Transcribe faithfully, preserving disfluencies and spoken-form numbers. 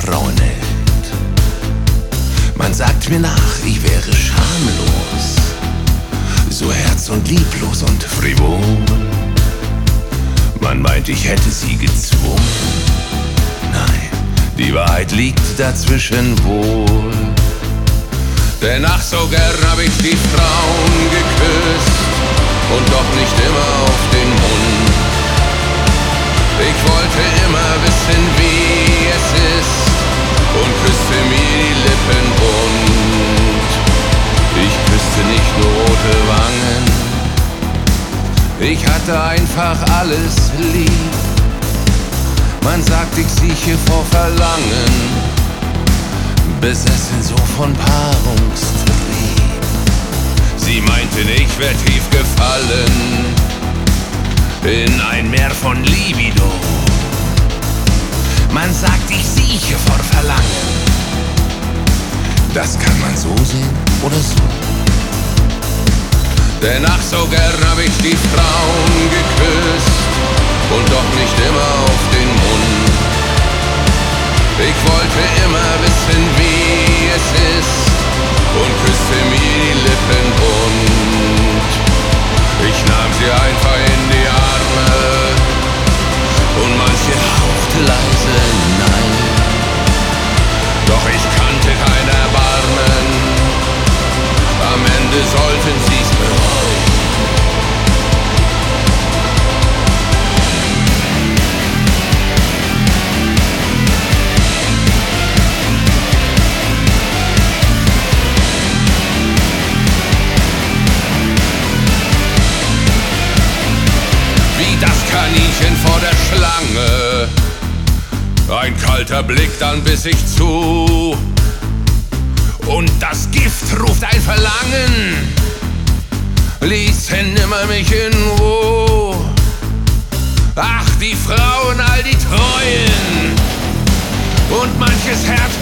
Frauen hält. Man sagt mir nach, ich wäre schamlos, so herz- und lieblos und frivol. Man meint, ich hätte sie gezwungen. Nein, die Wahrheit liegt dazwischen wohl. Denn ach, so gern hab ich die Frauen geküsst und doch nicht immer auf den Mund. Ich wollte immer wissen, wie es ist und küsste mir die Lippen bunt. Ich küsste nicht nur rote Wangen, ich hatte einfach alles lieb. Man sagt, ich sieche vor Verlangen, besessen so von Paarungstrieb. Sie meinten, ich wär tief gefallen in ein Meer von Libido. Man sagt, ich sieche vor Verlangen. Das kann man so sehen oder so. Denn ach, so gern hab ich die Frauen geküsst und doch nicht immer auf den Mund. Ich wollte immer wissen, wie es ist und küsste mir die Lippen bunt. Ich nahm sie einfach in die Arme und manche hauchte leise nein. Doch ich kannte kein Erbarmen, am Ende sollten sie's bereuen. Wie das Kaninchen vor der Schlange, ein kalter Blick, dann biss ich zu. Und das Gift ruft ein Verlangen, ließen nimmer mich in Ruhe. Ach, die Frauen, all die Treuen und manches Herz